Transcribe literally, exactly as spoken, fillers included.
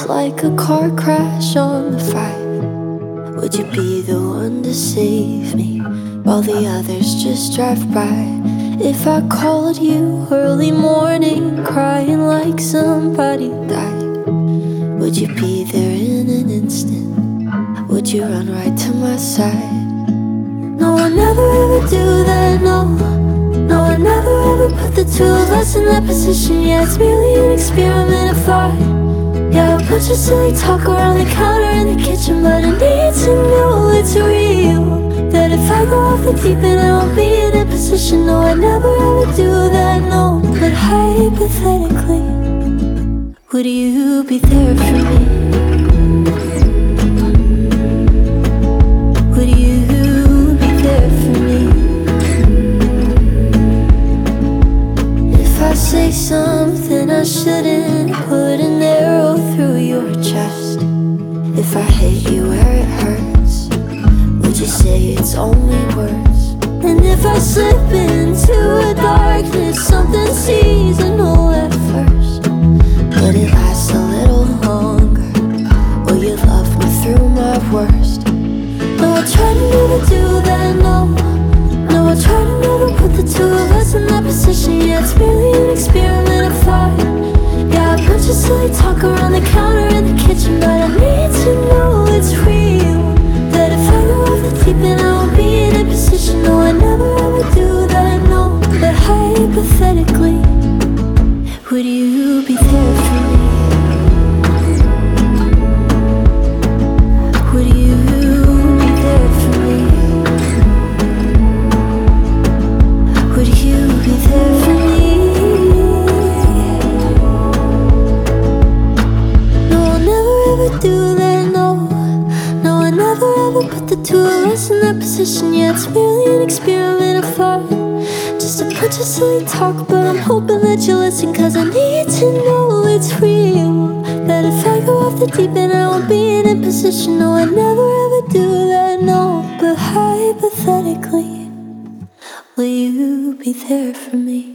off like a car crash on the five? Would you be the one to save me while the others just drive by? If I called you early morning crying like somebody died, would you be there in an instant? Would you run right to my side? No, I never ever do that, no. No, I never ever put the two of us in that position. Yeah, it's merely an experiment of thought. Yeah, a bunch of silly talk around the counter in the kitchen, but I need to know it's real, that if I go off the deep end I won't be in a position. No, I never ever do that, no. But hypothetically, would you be there for me? Would you be there for me? If I say something I shouldn't, put an arrow through your chest. If I hit you where it hurts, would you say it's only words? And if I slip into a darkness, something seasonal at first, but it lasts a little longer, will you love me through my worst? No, I try to never do that, no. No, I try to never put the two of us in that position. Yeah, it's merely an experiment of thought. Yeah, a bunch of silly talk around the counter in the kitchen, but I need to know it's real, that if I go off the deep end I won't be in a position. No, I never ever do that, no. But hypothetically, would you be there for me? Would you be there for me? Would you be there for me? No, I'll never ever do that, no. No, I never ever put the two of us in that position. Yeah, it's merely an experiment of thought, just a bunch of silly talk, but I'm hoping that you listen, cause I need to know it's real, that if I go off the deep end I won't be in a position. No, I never ever do that, no. But hypothetically, will you be there for me?